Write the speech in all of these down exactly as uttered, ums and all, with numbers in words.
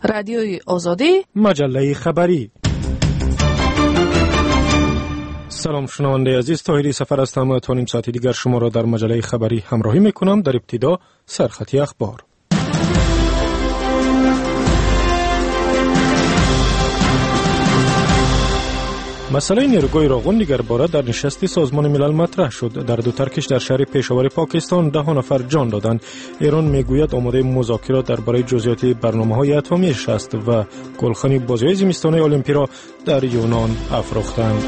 رادیوی آزادی، مجله خبری. سلام شنونده عزیز، طاهری سفر هستم. تا نیم ساعت دیگر شما را در مجله خبری همراهی میکنم. در ابتدا سرخطی اخبار. مسئله نیروگاه راغون دیگر باره در نشست سازمان ملل مطرح شد. در دو ترکش در شهر پشاور پاکستان ده نفر جان دادند. ایران میگوید آماده مذاکرات درباره جزئیات برنامه‌های اتمیش است و گلخن بازی‌های زمستانی المپی را در یونان افروختند.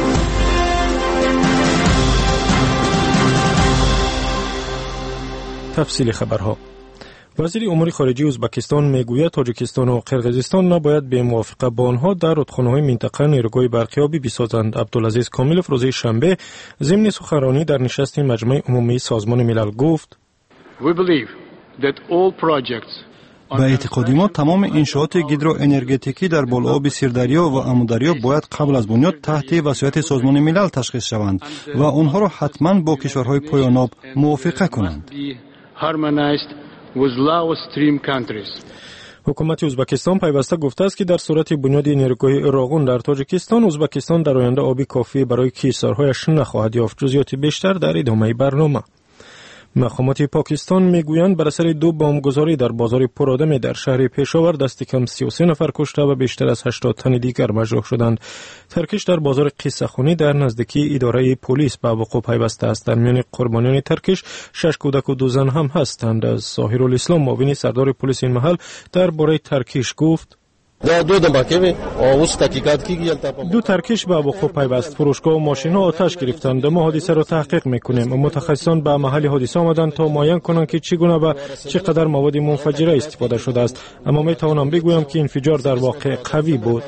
تفصیل خبرها. وزیر امور خارجه ازبکستان میگوید تاجیکستان و قرقیزستان نباید به موافقه با آنها در رودخانه‌های منطقه نیروگاه برقیابی بسازند. عبدالعزیز کاملوف روز شنبه ضمن سخنرانی در نشست مجمع عمومی سازمان ملل گفت: به اعتقاد ما تمام انشاءات گیدروانرژتیکی در بالآب سیردریا و عمودریا باید قبل از بنیاد تحت وصایت سازمان ملل تشخیص شوند و آنها را حتما با کشورهای پایان آب موافقه کنند. حکومت ازبکستان پیوسته گفته است که در صورت بنیاد نیروگاه راغون در تاجیکستان، ازبکستان در آینده آبی کافی برای کشورهایش نخواهد یافت. جزئیات بیشتر در ادامه برنامه. مقامات پاکستان میگویند بر اثر دو بمبگذاری در بازار پرآدم در شهر پشاور دست کم سی و سه نفر کشته و بیشتر از هشتاد تن دیگر مجروح شدند. ترکش در بازار قصه‌خوانی در نزدیکی اداره پلیس به وقوع پیوسته است. در میان قربانیان ترکش شش کودک و دو زن هم هستند. از ظاهرالاسلام معاون سردار پلیس این محل درباره ترکش گفت: دو ترکش به وقوع پیوست. فروشگاه و ماشین ها آتش گرفتند. ما حادثه را تحقیق میکنیم. متخصصان به محل حادثه آمدند تا معاین کنند که چگونه و چقدر مواد منفجره استفاده شده است. اما می توانم بگویم که انفجار در واقع قوی بود.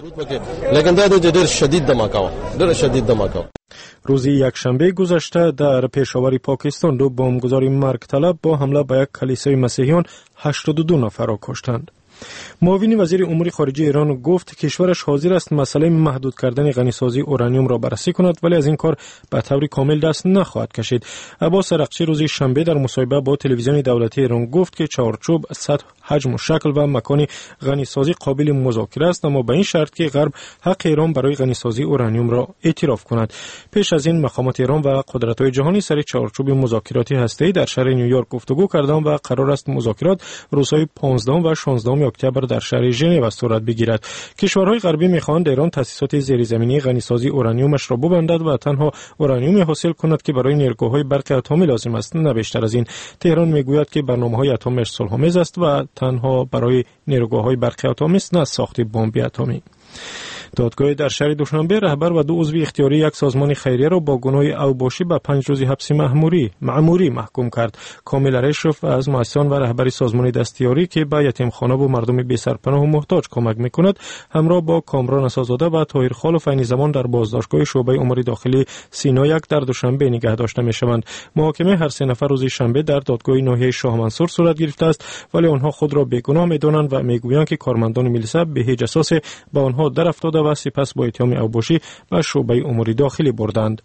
روز یکشنبه گذشته در پشاور پاکستان دو بمبگذاری مرگ طلب با حمله به یک کلیسای مسیحیان هشتاد و دو نفر را کشتند. معاون وزیر امور خارجه ایران گفت کشورش حاضر است مسئله محدود کردن غنیسازی اورانیوم را بررسی کند، ولی از این کار به طور کامل دست نخواهد کشید. عباس رقچی روز شنبه در مصاحبه با تلویزیون دولتی ایران گفت که چارچوب، سطح، حجم و شکل و مکان غنیسازی قابل مذاکره است، اما به این شرط که غرب حق ایران برای غنیسازی اورانیوم را اعتراف کند. پیش از این مقامات ایران و قدرت‌های جهانی سر چارچوب مذاکراتی هسته‌ای در شهر نیویورک گفتگو کردند و قرار است مذاکرات روزهای پانزدهم و شانزدهم اکتبر در شهر ژنو صورت بگیرد. کشورهای غربی می‌خواهند ایران تأسیسات زیرزمینی غنیسازی اورانیومش را ببندد و تنها اورانیوم حاصل کند که برای نیروگاه‌های برق اتمی لازم است، نه بیشتر از این. تهران میگوید که برنامه‌های اتمیش صلح‌آمیز است و تنها برای نیروگاه‌های برق اتمی است، نه ساخت بمب اتمی. دادگاه در شهر دوشنبه رهبر و دو عضو اختیاری یک سازمان خیریه را با گناه اوباشی به پنج روز حبس مأموری مأموری محکوم کرد. کامل اشرف از مؤسسان و رهبری سازمان دستیاری که به یتیمخانه و مردم بی سرپناه و محتاج کمک میکند، همراه با کامران اساس‌زاده و طاهر خالف عین زمان در بازداشتگاه شعبه امور داخلی سینا یک در دوشنبه نگه داشته میشوند. محاکمه هر سه نفر روز شنبه در دادگاه ناحیه شاه منصور صورت گرفته است، ولی آنها خود را بیگناه میدانند و میگویند که کارمندان ملیسا به هیچ اساس به آنها در افتاده و سپس با اتهام اوباشی به شعبه امور داخلی بردند.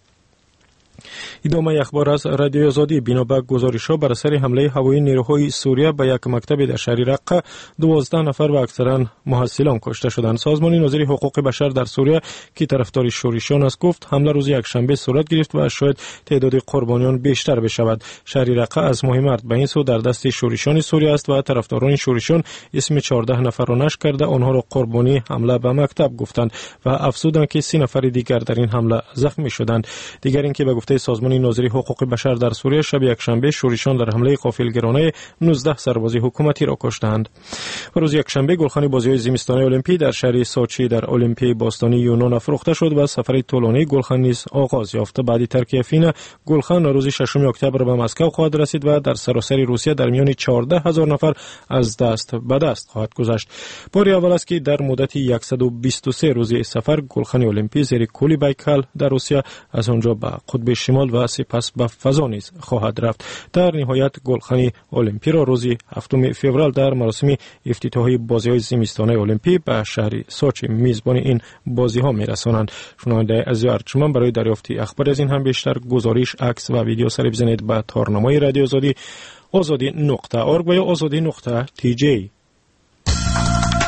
ادامه اخبار از رادیو آزادی. بنابر گزارش‌ها بر اثر حمله هوایی نیروهای سوریه به یک مکتب در شهر رقه دوازده نفر و اکثرا محصلان کشته شدند. سازمان ناظر حقوق بشر در سوریه که طرفدار شورشیان است گفت حمله روز یکشنبه صورت گرفت و شاید تعداد قربانیان بیشتر بشود. شهر رقه از ماه مارس به این سو در دست شورشیان سوریه است و طرفداران شورشیان اسم چهارده نفر را نشر کرده آنها را قربانی حمله به مکتب گفتند و افزودند که سی نفر دیگر در این حمله زخمی شدند. دیگر اینکه به گفته سازمان ناظر حقوق بشر در سوریه شب یکشنبه شورشیان در حمله غافلگیرانه نوزده سرباز حکومتی را کشتند. و روز یکشنبه گلخن بازی‌های زمستانی المپی در شهر سوچی در المپی باستانی یونان افروخته شد و سفر طولانی گلخن نیز آغاز یافت. بعد ترک افین گلخن روز ششم اکتبر به مسکو خواهد رسید و در سراسر روسیه در میان چهارده هزار نفر از دست به دست خواهد گذشت. بار اول است که در مدت صد و بیست و سه روزه سفر گلخن المپی زیر کولی بایکال در روسیه از آنجا به قطب شمال و سپس به فضا نیز خواهد رفت. در نهایت گلخن المپی را روز هفتم فوریه در مراسم افتتاحی بازی‌های زمستانی المپی به شهر سوچی میزبان این بازی‌ها می‌رسانند. شنونده عزیز ارجمند، برای دریافت اخبار از این هم بیشتر گزارش، عکس و ویدیو سر بزنید به تارنمای رادیو آزادی آزادی نقطه اورگ و یا آزادی نقطه تی جی.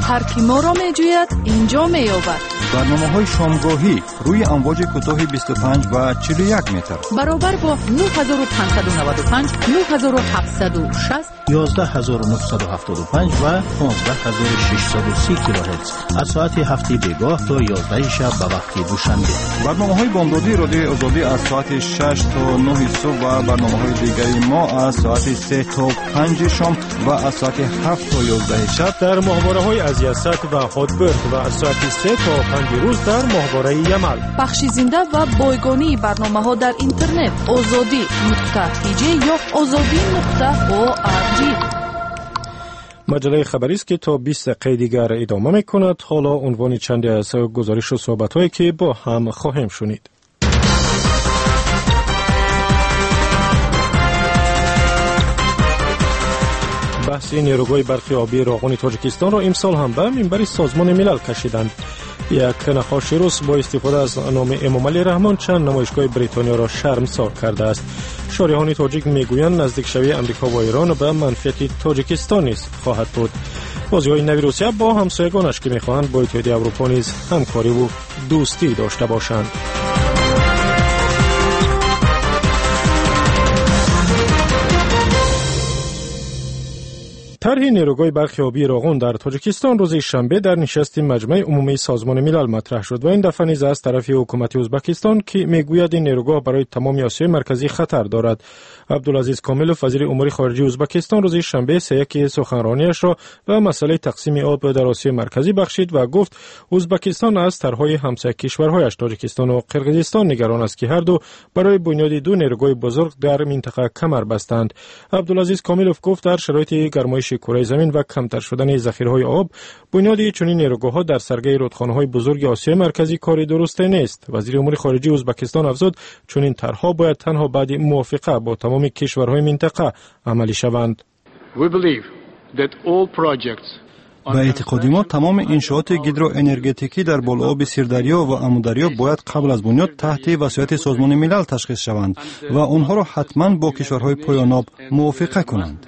هر کی ما را میجوید اینجا مییابد. برنامه‌های شامگاهی روی امواج کوتاه بیست و پنج و چهل و یک متر برابر با نه هزار و پانصد و نود و پنج، نه هزار و هفتصد و شصت، یازده هزار و نهصد و هفتاد و پنج و پانزده هزار و ششصد و سی کیلوهرتز از ساعت هفت بیگاه تا یازده شب به وقت دوشنبه. برنامه‌های بامدادی رادیو آزادی از ساعت شش تا نه صبح و برنامه‌های دیگری ما از ساعت سه تا پنج شام و از ساعت هفت تا یازده شب در ماهواره‌های از یاست و هاتبرد و از ساعت سه تا پنج روز در ماهواره یمل. بخش زنده و بایگانی برنامه‌ها در اینترنت آزادی نقطه تی جی یا آزادی نقطه او آر جی. مجله خبری است که تا بیست دقیقه دیگر ادامه می‌کند. حالا عنوان چندی از گزارش و صحبت‌هایی که با هم خواهیم شنید. بحث نیروگاه برق آبی راغون تاجیکستان را امسال هم به منبر سازمان ملل کشیدند. یک نقاش روس با استفاده از نام امام علی رحمان چند نمایشگاه بریتانیا را شرمسار کرده است. شارحان تاجیک میگویند نزدیک شوی امریکا و ایران به منفعت تاجیکستان نیز خواهد بود. بازی‌های نوی روسیه با همسایگانش که می‌خواهند با اتحادیه اروپا نیز همکاری و دوستی داشته باشند. طرح نیروگاه برق آبی راغون در تاجیکستان روز شنبه در نشست مجمع عمومی سازمان ملل مطرح شد و این دفعه نیز از طرف حکومت ازبکستان که میگوید این نیروگاه برای تمام آسیای مرکزی خطر دارد. عبدالعزیز کاملوف وزیر امور خارجه ازبکستان روز شنبه سه سخنرانیش را به مسئله تقسیم آب در آسیای مرکزی بخشید و گفت ازبکستان از طرحهای همسایه کشورهایش تاجیکستان و قرقیزستان نگران است که هر دو برای بنیاد دو نیروگاه بزرگ در منطقه کمر بستند. عبدالعزیز کاملوف گفت در شرایط گرمایش کره زمین و کمتر شدن ذخیره‌های آب بنیاد چنین نیروگاه‌ها در سرگه رودخانه‌های بزرگ آسیای مرکزی کاری درسته نیست. وزیر امور خارجه ازبکستان افزود چنین طرح‌ها باید تنها بعد موافقه با تمام کشورهای منطقه عملی شوند. به اعتقاد ما تمام انشاءات گیدروانرژتیکی در بالآب سیردریا و عمودریا باید قبل از بنیاد تحت وصایت سازمان ملل تشخیص شوند و آنها را حتما با کشورهای پایان‌آب موافقه کنند.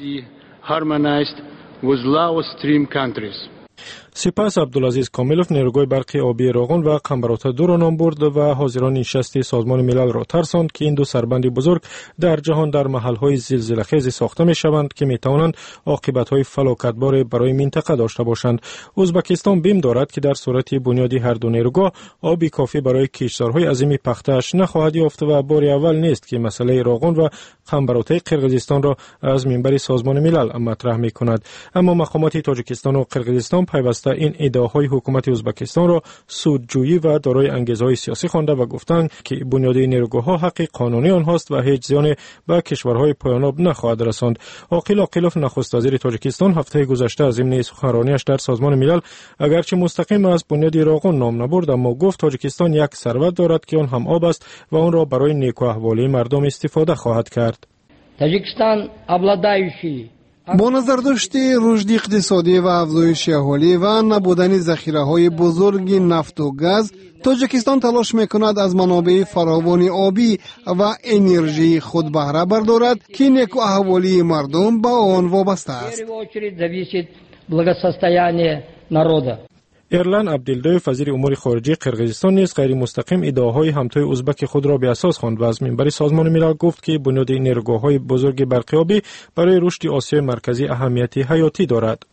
سپس عبدالعزیز کاملوف نیروگاه برق آبی راغون و قنبراتا دو را نام برد و حاضران نشست سازمان ملل را ترساند که این دو سربند بزرگ در جهان در محل‌های زلزله‌خیز ساخته می‌شوند که می‌توانند عاقبت‌های فلاکتبار برای منطقه داشته باشند. ازبکستان بیم دارد که در صورت بنیادی هر دو نیروگاه آبی کافی برای کشتارهای عظیم پخته‌اش نخواهد یافت و بار اول نیست که مسئله راغون و قنبراتا قرقیزستان را از منبر سازمان ملل مطرح می‌کند. اما مقامات تاجیکستان و قرقیزستان پیوسته این ادعاهای حکومت ازبکستان را سودجویی و دارای انگیزه‌های سیاسی خوانده و گفتند که بنیاد نیروگاه‌ها حق قانونی آنهاست و هیچ زیانی به کشورهای پایان‌آب نخواهد رساند. عاقل عاقلوف نخست وزیر تاجیکستان هفته گذشته از ضمن سخنرانیش در سازمان ملل اگرچه مستقیم از بنیاد راغون نام نبرد اما گفت تاجیکستان یک ثروت دارد که آن هم آب است و آن را برای نیکو احوالی مردم استفاده خواهد کرد. تاجیکستان обладающий با نظر داشته رشد اقتصادی و افزایش اهالی و نبودن ذخیره‌های بزرگ نفت و گاز، تاجیکستان تلاش می‌کند از منابع فراوان آبی و انرژی خود بهره بردارد که نیکو احوالی مردم به آن وابسته است. ایرلان عبدالدویف وزیر امور خارجه قرقیزستان نیز غیر مستقیم ادعاهای همتای ازبک خود را به اساس خواند و از منبر سازمان ملل گفت که بنیاد نیروگاه‌های بزرگ برق آبی برای رشد آسیای مرکزی اهمیت حیاتی دارد.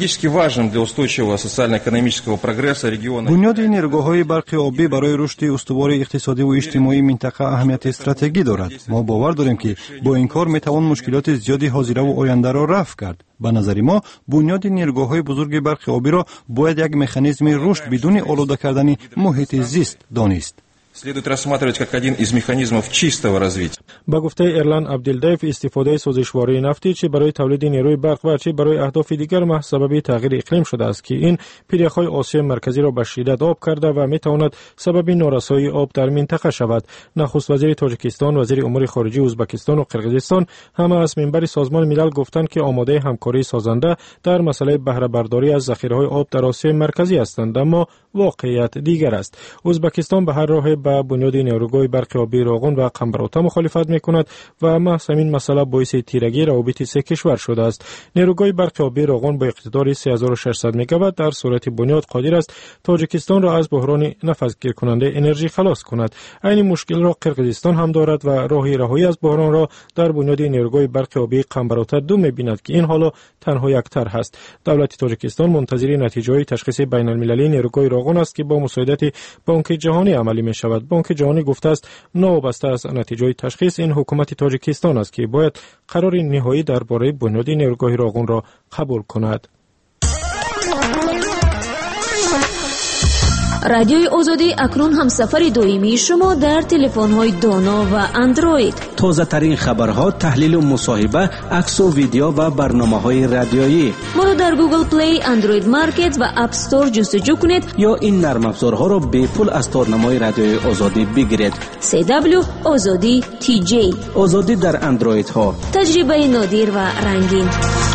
بنیاد نیروگاه‌های برق آبی برای رشد استوار اقتصادی و اجتماعی منطقه اهمیت استراتژیکی دارد. ما باور داریم که با این کار میتوان مشکلات زیادی حاضره و آینده را رفع کرد. به نظر ما بنیاد نیروگاه‌های بزرگ برق آبی را باید یک مکانیزم رشد بدون آلوده کردن محیط زیست دانست. следует рассматривать как один из механизмов чистого развития. با گفته ایرلان عبدالدایف استفاده سوزشواری نفتی چه برای تولید نیروی برق و چه برای اهداف دیگر محض سبب تغییر اقلیم شده است که این پیره‌های آسیای مرکزی را به شدت آب کرده و میتواند سبب نارسایی آب در منطقه شود. نخست وزیر تاجیکستان، وزیر امور خارجه ازبکستان و قرقیزستان همه از منبر سازمان ملل گفتند که آماده همکاری سازنده در مسئله بهره برداری از ذخیره‌های آب در آسیای مرکزی هستند، اما واقعیت دیگر است. ازبکستان به هر راه به بنیاد نیروگاه برق آبی راغون و قنبراتا مخالفت میکند و محض همین مسئله باعث تیرگی روابط سه کشور شده است. نیروگاه برق آبی راغون با اقتدار سه هزار و ششصد مگاوات در صورت بنیاد قادر است تاجیکستان را از بحران نفسگیر کننده انرژی خلاص کند. این مشکل را قرقیزستان هم دارد و راه رهایی از بحران را در بنیاد نیروگاه برق آبی قنبراتا دو می‌بیند که این حالا تنها یک طرح است. دولت تاجیکستان منتظر نتیجه تشخیص بین المللی نیروگاه راغون است که با مساعدت بانک جهانی عملی می شود. بانک جهانی گفته است نوابسته از نتیجه تشخیص این حکومت تاجیکستان است که باید قرار نهایی درباره بنیاد نیروگاه راغون را قبول کند. رادیوی آزادی اکنون هم سفر دائمی شما در تلفن‌های دانا و اندروید. تازه ترین خبرها، تحلیل و مصاحبه، عکس و ویدیو و برنامه‌های رادیویی. ما را در گوگل پلی، اندروید مارکت و اپ استور جستجو کنید یا این نرم افزارها را به پول از تارنمای رادیوی آزادی بگیرید. سی دبلیو آزادی تی جی. آزادی در اندروید ها. تجربه نادر و رنگین.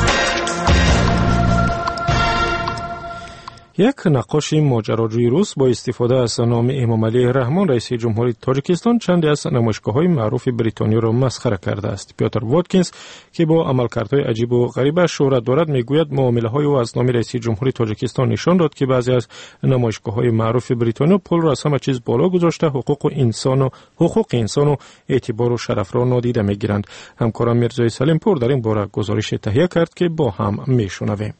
یک نقاش ماجراجوی روس با استفاده از نام امامعلی رحمان رئیس جمهوری تاجیکستان چندی از نمایشگاه‌های معروف بریتانیا را مسخره کرده است. پیوتر واتکینز که با عملکردهای عجیب و غریب شهرت دارد میگوید معامله‌های او از نام رئیس جمهوری تاجیکستان نشان داد که بعضی از نمایشگاه‌های معروف بریتانیا پول را از همه چیز بالا گذاشته حقوق انسان و حقوق انسان و اعتبار و شرف را نادیده میگیرند. همکارم میرزای سلیم پور در این باره گزارش تهیه کرد که با هم میشنویم.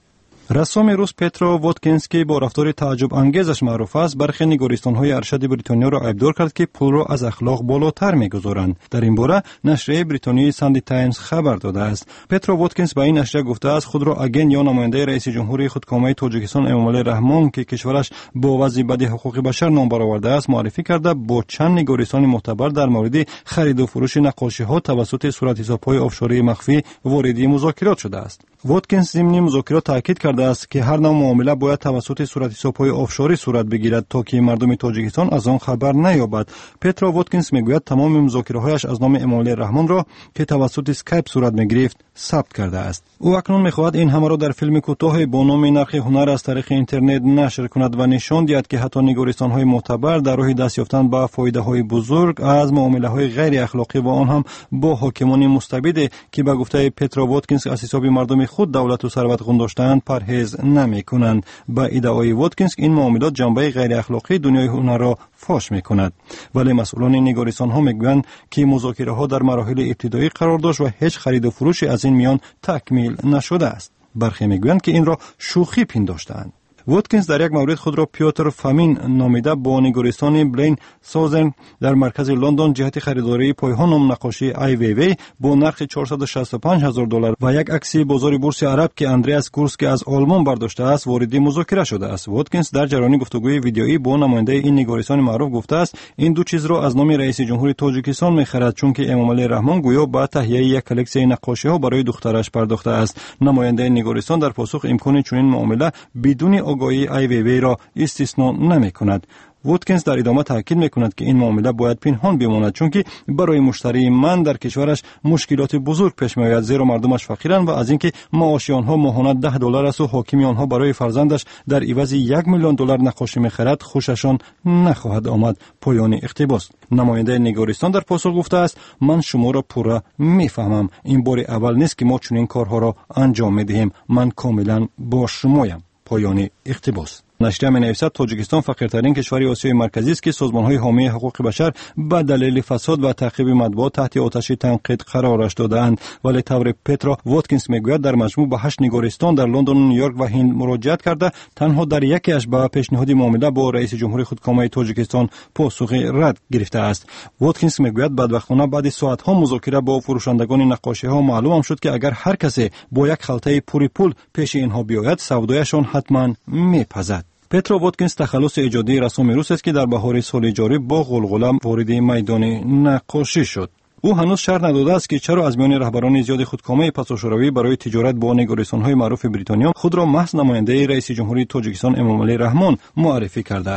رسام روس پترو واتکینز که با رفتار تعجب انگیزش معروف است، برخی نگارستان‌های ارشد بریتانیا را عیبدار کرد که پول را از اخلاق بالاتر می‌گذارند. در این باره نشریه بریتانیایی ساندی تایمز خبر داده است. پترو واتکینز به این نشریه گفته است خود را اگن یا نماینده رئیس جمهوری خودکامه تاجیکستان امامعلی رحمان که کشورش با وضع بد حقوق بشر نام برآورده است معرفی کرده با چند نگارستان معتبر در مورد خرید و فروش نقاشی‌ها توسط صورتحساب‌های آفشوری مخفی واردی مذاکرات شده است. واتکینز ضمن مذاکرات تاکید کرده است که هر نوع معامله باید توسط صورتحساب‌های آفشوری صورت بگیرد تا که مردم تاجیکستان از آن خبر نیابد. پترو واتکینز میگوید تمام مذاکره‌هایش از نام امامعلی رحمان را که توسط اسکایپ صورت می‌گرفت ثبت کرده است. او اکنون می‌خواهد این همه را در فیلم کوتاه با نام نرخ هنر از طریق اینترنت نشر کند و نشان دهد که حتی نگارستان‌های معتبر در راه دست یافتن به فایده‌های بزرگ از معامله‌های غیر اخلاقی و آن هم با حاکمان مستبد که به گفته پترو واتکینز از حساب مردم خود دولت و ثروت خون داشتند پرهیز نمی‌کنند. با ادعای واتکینز این معاملات جنبه غیر اخلاقی دنیای هنر را فاش می‌کند، ولی مسئولان نگارستان‌ها می‌گویند که مذاکره‌ها در مراحل ابتدایی قرار داشت و هیچ خرید و فروشی از این میان تکمیل نشده است. برخی می‌گویند که این را شوخی پنداشتند. واتکینز در یک مورد خود را پیوتر فامین نامیده با نگارستان بلین سازن در مرکز لندن جهت خریداری پایه‌نام نقاشی ای وی وی با نرخ چهارصد و شصت و پنج هزار دلار و یک عکس بازار بورس عرب که اندریاس گورسکی از آلمان برداشته است وارد مذاکره شده است. واتکینز در جریان گفتگوی ویدیویی با نماینده این نگارستان معروف گفته است این دو چیز را از نام رئیس جمهوری تاجیکستان می‌خرد چون که امامعلی رحمان گویا با تهیه یک کلکسی نقاشی‌ها برای دخترش پرداخته است. نماینده نگارستان در پاسخ امکان چنین معامله بدون آگاهی ای وی وی را استثنا نمی‌کند. واتکینز در ادامه تاکید می‌کند که این معامله باید پنهان بماند چون که برای مشتری من در کشورش مشکلات بزرگ پیش می‌آید زیرا مردمش فقیرند و از اینکه معاش آنها ماهانه ده دلار است و حاکم آنها برای فرزندش در عوض یک میلیون دلار نقاشی می‌خرد خوششان نخواهد آمد. پایان اقتباس. نماینده نگارستان در پاسخ گفته است من شما را پورا می‌فهمم. این بار اول نیست که ما چنین کارها را انجام می‌دهیم. من کاملا با شمایم. پایان اقتباس. نشریه می‌نویسد تاجیکستان فقیرترین کشور آسیای مرکزی است که سازمان‌های حامی حقوق بشر به دلیل فساد و تعقیب مطبوعات تحت آتش تنقید قرارش داده‌اند، ولی طور پترو واتکینز می‌گوید در مجموع به هشت نگارستان در لندن، نیویورک و هند مراجعت کرده تنها در یکیش به پیشنهاد معامله با رئیس جمهوری خودکامه تاجیکستان پاسخ رد گرفته است. واتکینز می‌گوید بدبختانه بعد ساعت‌ها مذاکره با فروشندگان نقاشی‌ها معلوم شد که اگر هر کسی با یک خلطه پوری پول پیش اینها بیاید سودایشان حتما می‌پزد. پترو واتکینز تخلص ایجادی رسام روس است که در بهار سال جاری با غلغله وارد میدان نقاشی شد. او هنوز شرح نداده است که چرا از میان رهبران زیاد خودکامه پساشوروی برای تجارت با نگارستان‌های معروف بریتانیا خود را محض نماینده رئیس جمهوری تاجیکستان امامعلی رحمان معرفی کرده است.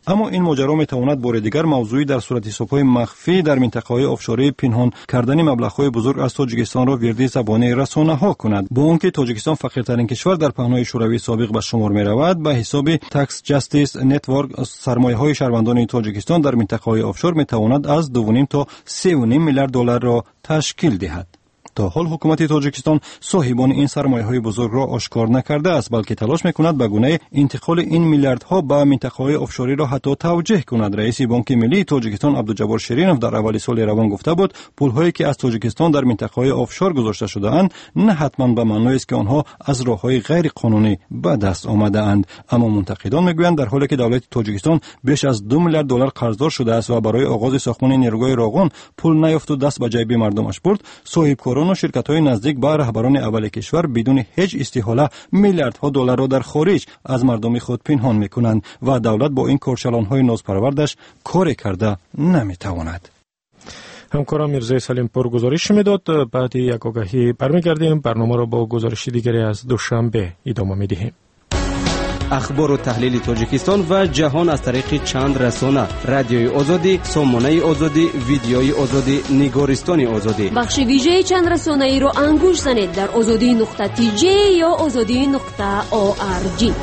اما این ماجرا میتواند بار دیگر موضوعی در صورت حساب‌های مخفی در منطقه‌های آفشوری پنهان کردن مبلغ‌های بزرگ از تاجیکستان را وردی زبانه رسانه‌ها کند. با آنکه تاجیکستان فقیرترین کشور در پهنای شوروی سابق به شمار می‌رود، به حساب تکس جاستیس نتورک سرمایه‌های شهروندان تاجیکستان در منطقه‌های آفشور میتواند از دو و نیم تا سه و نیم میلیارد دلار را تشکیل دهد. تا حال حکومت تاجیکستان صاحبان این سرمایه‌های بزرگ را آشکار نکرده است، بلکه تلاش می‌کند به گونه انتقال این میلیاردها به منطقه‌های آفشوری را حتی توجیه کند. رئیس بانک ملی تاجیکستان عبدالجبار شرینوف در اول سال روان گفته بود پول‌هایی که از تاجیکستان در منطقه‌های آفشور گذاشته شده‌اند نه حتما به معنی است که آنها از راه‌های غیر قانونی به دست آمده‌اند، اما منتقدان می‌گویند در حالی که دولت تاجیکستان بیش از دو میلیارد دلار قرضدار شده است و برای آغاز ساختمان نیروگاه راغون پول نیافت و دست به جیب مردمش برد، صاحبکاران و شرکت‌های نزدیک به رهبران اول کشور بدون هیچ استحاله میلیاردها دلار را در خارج از مردم خود پنهان می‌کنند و دولت با این کارچلان‌های نازپروردش کاری کرده نمی‌تواند. همکارم میرزای سلیم پور گزارش میداد. بعد یک آگاهی برمیگردیم. برنامه را با گزارش دیگری از دوشنبه ادامه می‌دهیم. اخبار و تحلیل تاجیکستان و جهان از طریق چند رسانه: رادیوی آزادی، سامانه آزادی، ویدیوی آزادی، نگارستان آزادی. بخش ویژه چند رسانه ای رو انگوش زنید در آزادی نقطه تی جی یا آزادی نقطه او آر جی.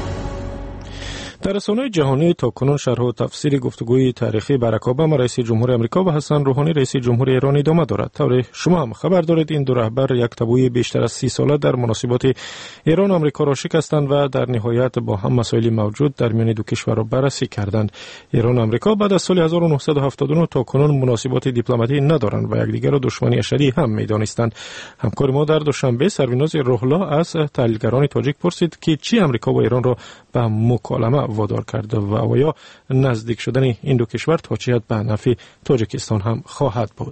در رسانه‌های جهانی تاکنون شرح و تفسیر گفتگوی تاریخی باراک اوباما رئیس جمهور آمریکا و حسن روحانی رئیس جمهور ایران ادامه دارد. طور شما هم خبر دارید این دو رهبر یک تابوی بیشتر از سی ساله در مناسبات ایران و آمریکا را شکستند و در نهایت با هم مسائل موجود در میان دو کشور را بررسی کردند. ایران و آمریکا بعد از سال هزار و نهصد و هفتاد و نه تاکنون مناسبات دیپلماتی ندارند و یکدیگر را دشمنی اشدی هم می‌دانستند. همکار ما در دوشنبه سروناز روح‌الله از تحلیلگران تاجیک پرسید که چی آمریکا و ایران را به مکالمه وادار کرده و آیا نزدیک شدن این دو کشور تا چه حد به نفع تاجیکستان هم خواهد بود.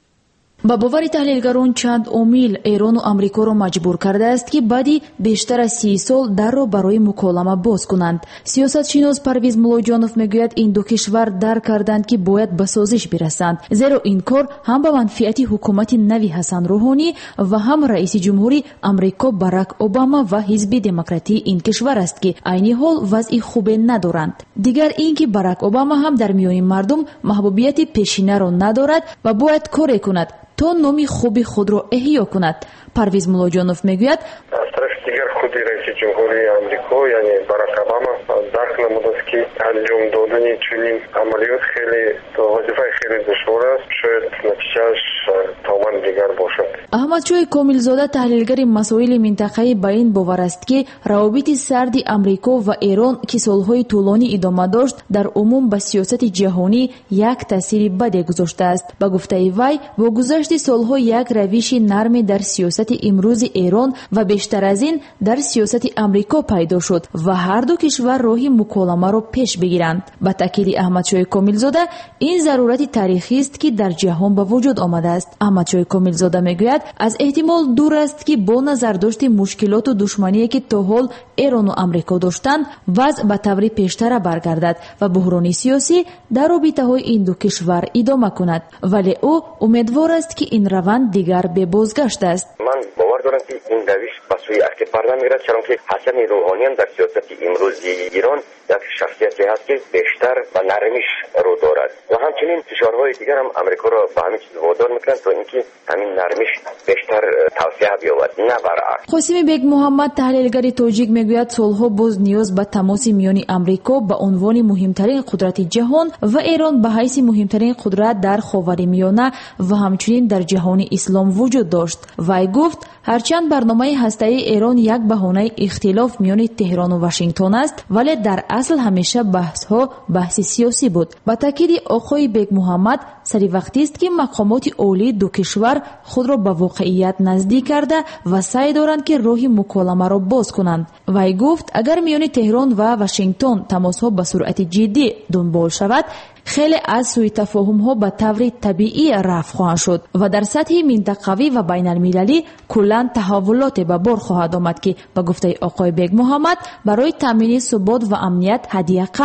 با باور تحلیلگران چند عامل ایران و آمریکا را مجبور کرده است که بعدی بیشتر از سی سال در را برای مکالمه باز کنند. سیاستشناس پرویز ملوجانوف میگوید این دو کشور درک کردند که باید به سازش برسند، زیرا این کار هم به منفعت حکومت نوی حسن روحانی و هم رئیس جمهوری آمریکا باراک اوباما و حزب دموکراتی این کشور است که عین حال وضع خوبی ندارند. دیگر اینکه باراک اوباما هم در میان مردم محبوبیت پیشینه را ندارد و باید کاری کند تا نامی خوبی خود را احیا کند. پرویز ملوجانوف میگوید از طرف دیگر خود رئیس جمهوری آمریکا یعنی باراک اوباما درک نموده است که انجام دادن چنین عملیات خیلی وظیفه خیلی دشوار است، شاید نتیجهش تمام دیگر باشد. احمد شوی کاملزاده تحلیلگر مسائل منطقه‌ای با این باور است که روابط سرد آمریکا و ایران که سالهای طولانی ادامه داشت در عموم به سیاست جهانی یک تاثیر بدی گذاشته است. با گفته وی با گذشت سالها یک روش نرم در سیاست امروز ایران و بیشتر از این در سیاست آمریکا پیدا شد و هر دو کشور راه مکالمه را پیش بگیرند. با تاکید احمد شوی کاملزاده این ضرورت تاریخی است که در جهان به وجود آمده است. احمد شوی کاملزاده میگوید از احتمال دور است که با نظر داشت مشکلات و دشمنی که تا حال ایران و آمریکا داشتند وضع به طور پیشتر برگردد و بحران سیاسی در رابطه های این دو کشور ادامه کند، ولی او امیدوار است که این روند دیگر به بازگشت است. من باور دارم که این روش به سوی اکتفار نمیرد، چون که حسن روحانی در سیاست امروزی ایران یک شخصیتی است که بیشتر و نرمیش رو دارد و همچنین فشارهای دیگر هم امریکا را به همین چیز وادار میکنند تا اینکه همین نرمیش بیشتر توسعه بیابد، نه برعکس. قاسم بیگ محمد تحلیلگر تاجیک میگوید سالها باز نیاز به تماس میان آمریکا به عنوان مهمترین قدرت جهان و ایران به حیث مهمترین قدرت در خاورمیانه و همچنین در جهان اسلام وجود داشت. وی گفت هرچند برنامه هسته‌ای ایران یک بهانه اختلاف میان تهران و واشنگتن است، ولی در اصل همیشه بحث ها بحث سیاسی بود. با تاکید آقای بیگ محمد سری وقتی است که مقامات عالی دو کشور خود را به واقعیت نزدیک کرده و سعی دارند که راه مکالمه را باز کنند. وی گفت اگر میان تهران و واشنگتن تماس ها به صورت جدی دنبال شود، خیلی از سوء تفاهم ها به طور طبیعی رفع خواهند شد و در سطح منطقوی و بین المللی کلاً تحولات به بار خواهد آمد که به گفته آقای بیگ محمد برای تامین ثبات و امنیت حداقل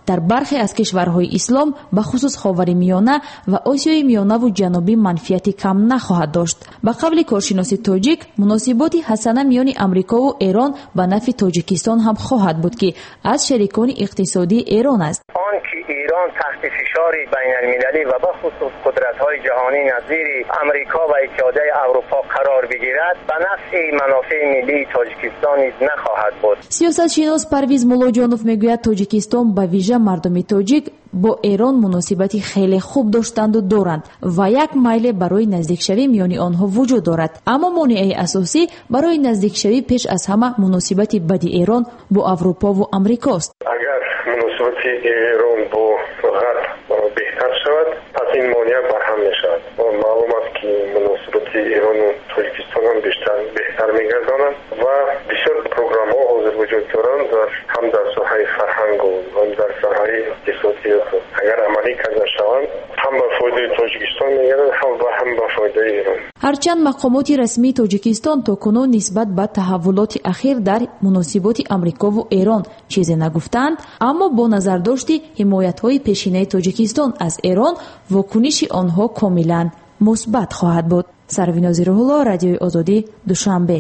در برخی از کشورهای اسلام به خصوص خاورمیانه و آسیای میانه و جنوبی منفیتی کم نخواهد داشت. به قول کارشناس تاجیک، مناسبات حسنه میان امریکا و ایران به نفع تاجیکستان هم خواهد بود که از شریکان اقتصادی ایران است. آنکه ایران تحت فشار بین المللی و به خصوص قدرت‌های جهانی نظیر امریکا و اتحادیه اروپا قرار بگیرد به نفع منافع ملی تاجیکستان نخواهد بود. سیاستشناس پرویز مولاجانوف میگوید تاجیکستان به ویژه مردم تاجیک با ایران مناسبتی خیلی خوب داشتند و دارند و یک میل برای نزدیک شوی میان آنها وجود دارد، اما مانع اساسی برای نزدیک شوی پیش از همه مناسبت بد ایران با اروپا و امریکاست. اگر مناسبت ایران با غرب بهتر شود پس این مانع برهم میشود و معلوم است که مناسبت ایران و تاجیکستان هم بیشتر بهتر میگردانند و بسیار پروگرام ها حاضر وجود دارند در هم در ساحه فرهنگ و هم در ساحه اقتصادی. اگر عملی کرده شوند هم به فایده تاجیکستان میگردند هم به هم به فایده ایران. هرچند مقامات رسمی تاجیکستان تاکنون نسبت به تحولات اخیر در مناسبات امریکا و ایران چیزی نگفتند، اما با نظر داشتی حمایت‌های پیشینه تاجیکستان از ایران واکنش آنها کاملا مثبت خواهد بود. سروین زیرالله، رادیوی آزادی، دوشنبه.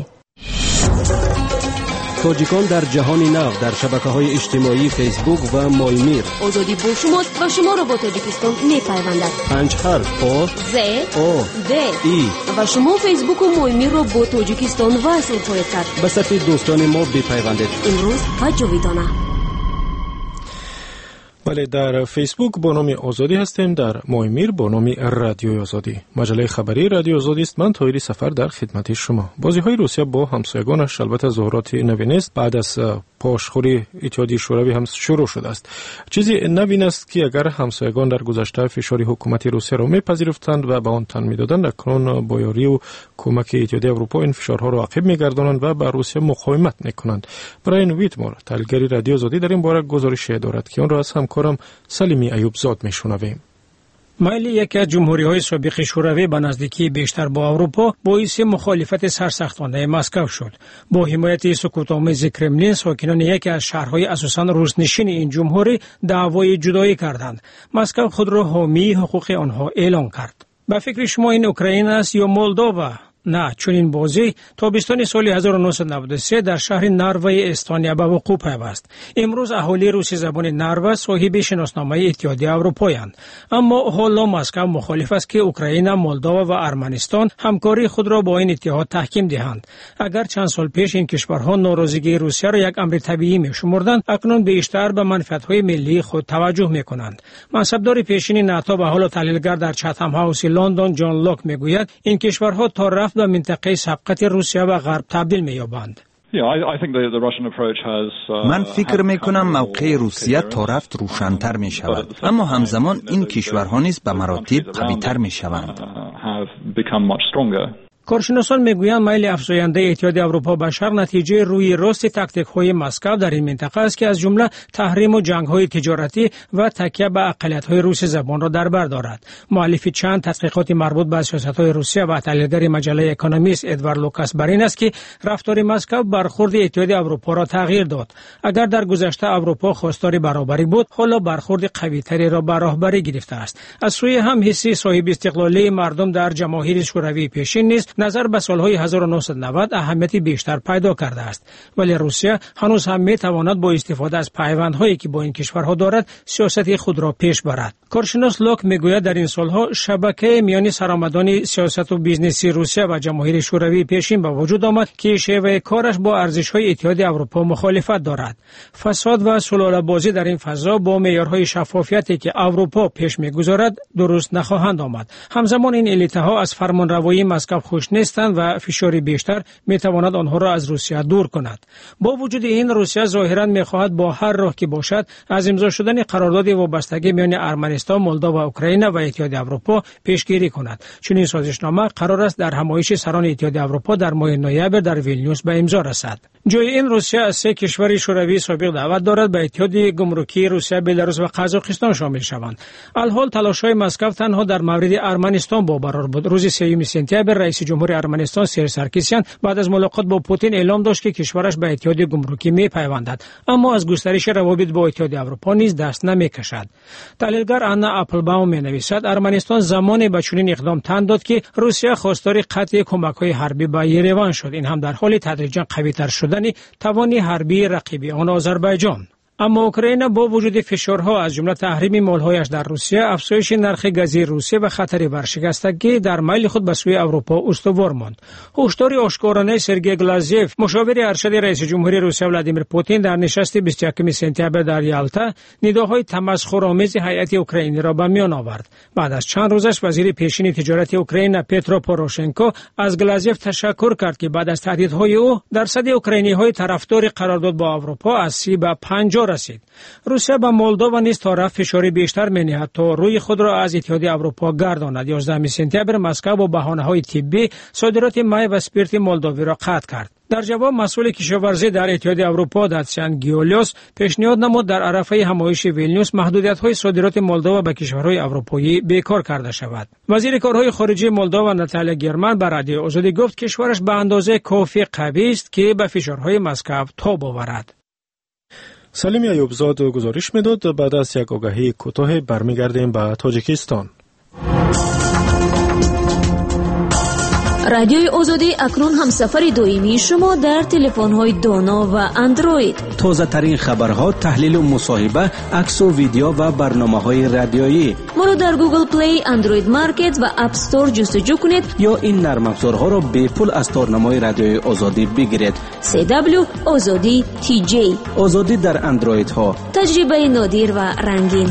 تاجیکان در جهان نو در شبکه‌های اجتماعی فیسبوک و مایمیر. آزادی با شماست و شما را با تاجیکستان می‌پیوندد. پنج حرف آ ز او د ای و شما فیسبوک و مایمیر را با تاجیکستان وصل خواهید کرد. به صفحه دوستان ما بپیوندید. امروز هجویدانه. بله، در فیسبوک با نام آزادی هستیم، در مایمیر با نام رادیو آزادی. مجله خبری رادیو آزادی است. من طاهری سفر در خدمت شما. بازی‌های روسیه با همسایگانش البته ظاهرات نوین است. بعد از پاشخوری اتحادیه شوروی هم شروع شده است. چیزی نوین است که اگر همسایگان در گذشته فشار حکومت روسیه را میپذیرفتند و به آن تن میدادند، اکنون با یاری و کمک اتحادیه اروپا این فشارها را عقب میگردانند و به روسیه مقاومت میکنند. برای ویتمور، تحلیلگر رادیو آزادی، در این باره گزارش دارد که آن را از همکارم سلیمی ایوب زاد میشنویم. میل یکی از جمهوری‌های سابق شوروی به نزدیکی بیشتر با اروپا باعث مخالفت سرسختانه مسکو شد. با حمایت سکوت‌آمیز کرملین، ساکنان یکی از شهرهای اساساً روس‌نشین این جمهوری دعوای جدایی کردند. مسکو خود را حامی حقوق آنها اعلام کرد. به فکر شما این اوکراین است یا مولداوا؟ نه، چون این بازی تابستان سال هزار و نهصد و نود و سه در شهر نروژ استونیا به وقوع پیوست. امروز اهالی روسی زبان نروژ صاحب شناسنامه اتحادیه اروپایند، اما حالا مسکو مخالف است که اوکراین، مولداوا و ارمنستان همکاری خود را با این اتحاد تحکیم دهند. اگر چند سال پیش این کشورها ناراضگی روسیه را یک امر طبیعی می‌شمردند، اکنون بیشتر به منفعت‌های ملی خود توجه می‌کنند. منصبدار پیشین ناتو و حالا تحلیلگر در چاتام هاوس لندن جان لاک می‌گوید این کشورها تا رفت به منطقه سبقت روسیه و غرب تبدیل می‌یابند. من فکر میکنم موقع روسیه تا رفت روشن‌تر می شود، اما همزمان این کشورها نیز به مراتب قوی‌تر می شوند. کارشناسان میگویند میل افزاینده اتحادیه اروپا به شرق نتیجه روی راست تاکتیک‌های مسکو در این منطقه است که از جمله تحریم و جنگ‌های تجارتی و تکیه به اقلیت‌های روسی زبان را در بر دارد. مؤلف چند تحقیقات مربوط به سیاست‌های روسیه و تحلیلگر مجله اکونومیست ادوارد لوکاس بر این است که رفتار مسکو برخورد اتحادیه اروپا را تغییر داد. اگر در گذشته اروپا خواستار برابری بود، حالا برخورد قوی‌تری را به راهبری گرفته است. از سوی هم حسی صاحب استقلالی مردم در جماهیر شوروی پیشین نیست نظر به سالهای هزار و نهصد و نود اهمیت بیشتر پیدا کرده است، ولی روسیه هنوز هم میتواند با استفاده از پیوندهایی که با این کشورها دارد سیاست خود را پیش برد. کارشناس لاک میگوید در این سالها شبکه میان سرآمدان سیاست و بیزنسی روسیه و جماهیر شوروی پیشین به وجود آمد که شیوه کارش با ارزش‌های اتحادیه اروپا مخالفت دارد. فساد و سلاله‌بازی در این فضا با معیارهای شفافیتی که اروپا پیش میگذارد درست نخواهند آمد. همزمان این الیت‌ها از فرمانروایی مسکو خوش نیستند و فشار بیشتر میتواند آنها را از روسیه دور کند. با وجود این روسیه ظاهراً میخواهد با هر راه که باشد از امضا شدن قرارداد وابستگی میان ارمنستان، مولداوا و اوکراین و اتحادیه اروپا پیشگیری کند. چون این سازشنامه قرار است در همایش سران اتحادیه اروپا در ماه نوامبر در ویلنیوس به امضا رسد. جای این روسیه از سه کشور شوروی سابق دعوت دارد به اتحاد گمرکی روسیه، بلاروس و قزاقستان شامل شوند. الحال تلاش‌های مسکو تنها در مورد ارمنستان با قرار بود. روز سوم سپتامبر رئیس جمهوری ارمنستان سیر سارکیسیان بعد از ملاقات با پوتین اعلام داشت که کشورش به اتحاد گمرکی میپیوندد، اما از گسترش روابط با اتحاد اروپا نیز دست نمیکشد. تحلیلگر آنا اپلباوم مینویسد ارمنستان زمانی به چنین اقدام تن داد که روسیه خواستار قطع کمک‌های حربی به یریوان شد. این هم در حال تدریجا قوی‌تر شدن توان حربی رقیب آن آذربایجان. اما اوکراین با وجود فشارها از جمله تحریم مال‌هایش در روسیه، افزایش نرخ گازی روسیه و خطر ورشکستگی در میل خود به سوی اروپا استوار ماند. هشدار آشکارانه سرگئی گلازیف، مشاور ارشد رئیس جمهوری روسیه ولادیمیر پوتین در نشست بیست و یکم سپتامبر در یالتا نداهای تمسخرآمیز هیئت اوکراینی را به میان آورد. بعد از چند روزش وزیر پیشین تجارت اوکراین پترو پوروشنکو از گلازیف تشکر کرد که بعد از تهدیدهای او درصد اوکراینی‌های طرفدار قرارداد با اروپا از سی به پنجاه رسید. روسیه به مولداوا نیز تا رفع فشاری بیشتر می‌نهاد تا روی خود را از اتحاد اروپا گرداند. یازدهم سپتامبر مسکو با بهانه‌های طبی صادرات می و اسپریت مولداوی را قطع کرد. در جواب مسئول کشاورزی در اتحاد اروپا داتسیان گیولیوس پیشنهاد نمود در عرفه همایش ویلنیوس محدودیت‌های صادرات مولداوا به کشورهای اروپایی بیکار کرده شود. وزیر کارهای خارجه مولداوا ناتالیا گرمن بر رادیو آزادی گفت کشورش به اندازه کافی قوی است که به فشارهای مسکو تاب آورد. سلیم ایوبزاد گزارش میداد. بعد از یک آگهی کوتاه برمیگردیم به تاجیکستان. رادیوی آزادی اکنون همسفر دائمی شما در تلفن‌های دانا و اندروید. تازه ترین خبرها، تحلیل و مصاحبه، عکس و ویدیو و برنامه‌های رادیویی. ما را در گوگل پلی، اندروید مارکت و اپ استور جستجو کنید یا این نرم افزارها را به پول از تارنمای رادیوی آزادی بگیرید. سی دبلیو آزادی تی جی. آزادی در اندروید ها. تجربه نادر و رنگین.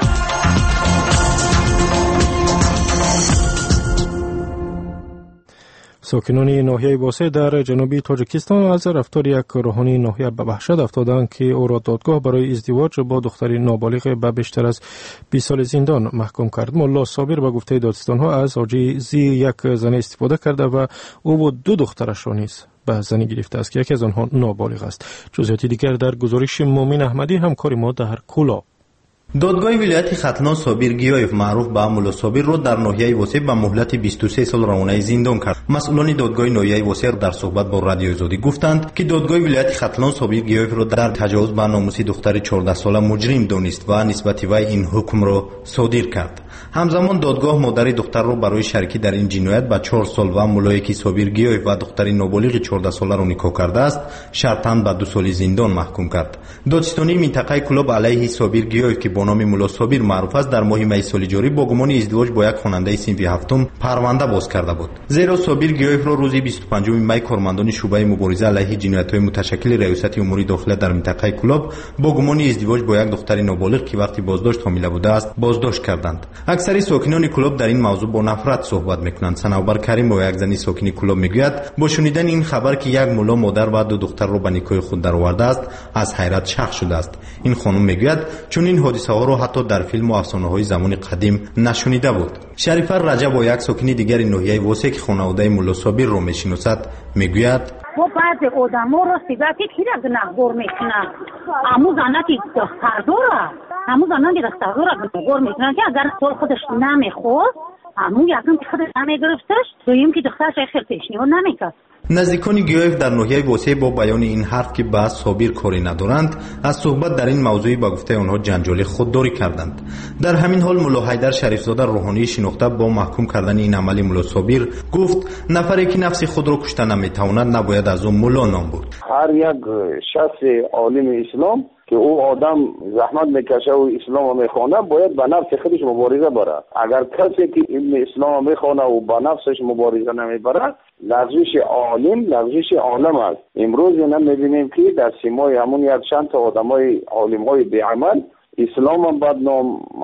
ساکنان ناحیه واسه در جنوبی تاجیکستان از رفتار یک روحانی ناحیه به وحشت افتادند که او را دادگاه برای ازدواج با دختری نابالغ به بیشتر از بیست سال زندان محکوم کرد. ملا صابر به گفته دادستان‌ها از عاجزی یک زن استفاده کرده و او با دو دخترش را نیز به زنی گرفته است که یکی از آنها نابالغ است. جزئیات دیگر در گزارش مومن احمدی، همکار ما در کولا. دادگاه ولایت ختلان صابر گیایف معروف به ملا صابر را در ناحیه واسه به مهلت بیست و سه سال روانه زندان کرد. مسئولان دادگاه ناحیه واسه در صحبت با رادیو آزادی گفتند که دادگاه ولایت ختلان صابر گیایف را در تجاوز به ناموس دختر چهارده ساله مجرم دانست و نسبت وی این حکم را صادر کرد. همزمان دادگاه مادر دختر را برای شریکی در این جنایت به چهار سال و ملایی که صابر گیایف و دختر نابالغ چهارده ساله را نکاح کرده است شرطاً به دو سال زندان محکوم کرد. دادستانی منطقه کلاب علیه صابر گیایف که با نام ملا صابر معروف است در ماه می سال جاری با گمان ازدواج با یک خواننده صنف هفتم پرونده باز کرده بود. زیرا صابر گیایف را روز بیست و پنجم می کارمندان شعبه مبارزه علیه جنایت‌های متشکل ریاست امور داخله در منطقه کلاب با گمان ازدواج با یک دختر نابالغ که وقتی بازداشت حامله بوده است بازداشت کردند. اکثر ساکنان کلاب در این موضوع با نفرت صحبت می‌کنند. صنوبر کریم با یک زنی ساکن کلاب میگوید با شنیدن این خبر که یک ملا مادر و دو دختر را به نکاح خود درآورده است از حیرت شق شده است. این خانم میگوید چون این حادثه ها را حتی در فیلم و افسانه‌های زمان قدیم نشنیده بود. شریفه رجب با یک ساکن دیگر ناحیه واسه که خانواده ملا صابر را میشناسد میگوید با بعضی آدم‌ها را سیداتی کی را گناهگار میکنن. امو زنه که دختر داره امو زنه که دختر داره گناهگار میکنن که اگر سال خودش نمیخواست امو یکم که خودش نمیگرفتش دویم که دخترش خیلی پیشنهاد نمیکرد. نزدیکان گیایف در ناحیه واسه با بیان این حرف که با صابر کاری ندارند از صحبت در این موضوع با گفته آنها جنجالی خودداری کردند. در همین حال ملا حیدر شریفزاده روحانی شناخته با محکوم کردن این عمل ملا صابر گفت نفری که نفس خود را کشته نمیتواند نباید از او ملا نام برد. هر یک شخص عالم اسلام که او آدم زحمت میکشه و اسلام میخوانه باید با نفس خودش مبارزه بره. اگر کسی که علم اسلام میخوانه و با نفسش مبارزه نمیبره لغزش عالم لغزش عالم است. امروز اینا میبینیم که در سیمای همون یک چند تا آدمای عالم‌های بی‌عمل اسلام هم بدنام،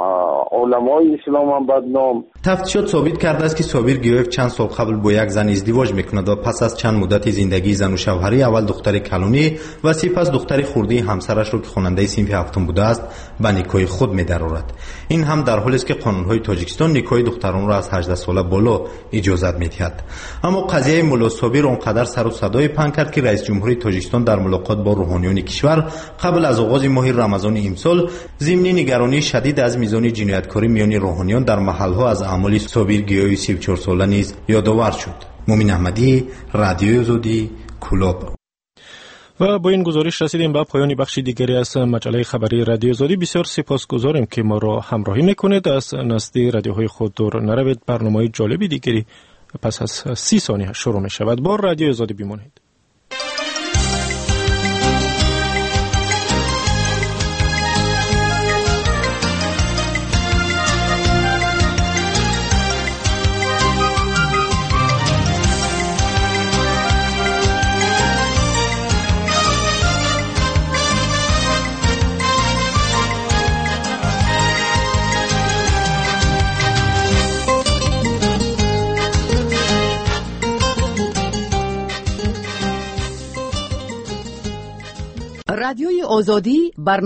علمای اسلام هم بدنام. تفتیشات ثابت کرده است که صابر گیایف چند سال قبل با یک زن ازدواج میکند و پس از چند مدت زندگی زن و شوهری اول دختر کلونی و سپس دختر خردی همسرش را که خواننده صنف هفتم بوده است به نکاح خود می‌درآورد. این هم در حالی است که قانون‌های تاجیکستان نکاح دختران را از هجده ساله بالا اجازت می‌دهد. اما قضیه ملا صابر آنقدر سر و صدای پنگ کرد که رئیس جمهوری تاجیکستان در ملاقات با روحانیان کشور قبل از آغاز ماه رمضان امسال ضمن نگرانی شدید از میزان جنایتکاری میان روحانیان در محل‌ها از اعمال صابر گیایف سی و چهار ساله نیز یادآور شد. مومین احمدی، رادیوی آزادی، کلوب. و با این گزارش رسیدیم به پایان بخش دیگری از مجله خبری رادیو آزادی. بسیار سپاسگزاریم که ما را همراهی میکنید. از نزد رادیوهای خود دور نروید. برنامه جالبی دیگری پس از سی ثانیه شروع می شود. با رادیو آزادی بمانید. رادیوی آزادی بر